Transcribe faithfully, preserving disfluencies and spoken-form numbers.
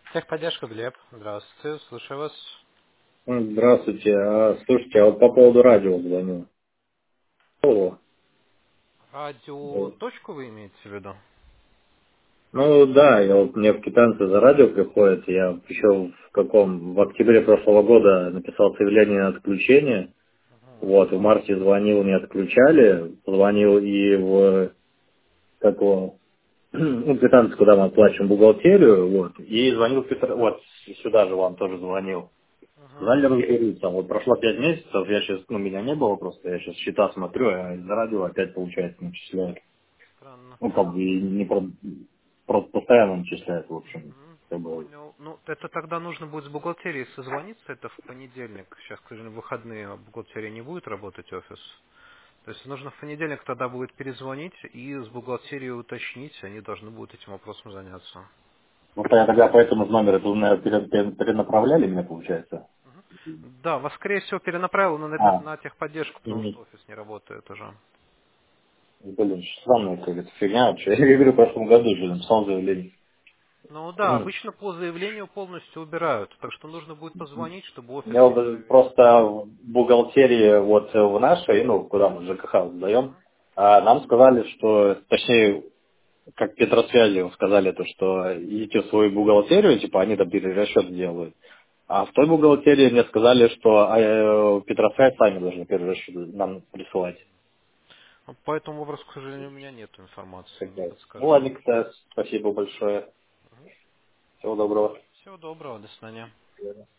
Техподдержка, Глеб. Здравствуйте, слушаю вас. М, Здравствуйте. А, слушайте, я вот по поводу радио звоню. О, Радио э, точку вы имеете в виду? Ну да, я вот мне в квитанции за радио приходит. Я еще в каком в октябре прошлого года написал заявление на отключение. Вот, в марте звонил, не отключали. Звонил и в как его, ну, квитанцию, куда мы оплачиваем бухгалтерию, вот. И звонил в Петр- вот, сюда же вам тоже звонил. Мгм. Сказали разберутся. Вот прошло пять месяцев, я сейчас, ну, меня не было просто, я сейчас счета смотрю, а из радио опять, получается, начисляют. Странно. Ну, как бы, и не про, просто постоянно начисляют, в общем. Мгм. Как бы, Понял. Ну, это тогда нужно будет с бухгалтерией созвониться, это в понедельник. Сейчас, к сожалению, выходные, а бухгалтерия не будет работать, офис. То есть нужно в понедельник тогда будет перезвонить и с бухгалтерией уточнить, они должны будут этим вопросом заняться. ну, я тогда по этому номеру, это вы, наверное, пере- пере- перенаправляли меня, получается? Да, вас, скорее всего, перенаправил на, А, на техподдержку, потому мгм. что офис не работает уже. Блин, странная какая-то фигня вообще. Я говорю, в прошлом году же написал заявление. Ну да, Ну, обычно по заявлению полностью убирают, так что нужно будет позвонить, чтобы офис я их вот проверил. просто в бухгалтерии вот в нашей, ну, куда мы ЖКХ сдаем, Мгм. а нам сказали, что, точнее, как Петросвязи сказали, то, что идите в свою бухгалтерию, типа они там перерасчет делают. А в той бухгалтерии мне сказали, что а, э, Петросвязь сами должны перерасчет нам присылать. Ну, по этому вопросу, к сожалению, у меня нет информации, не Тогда. Ну подскажу. ладно, спасибо большое. Всего доброго. Всего доброго, до свидания.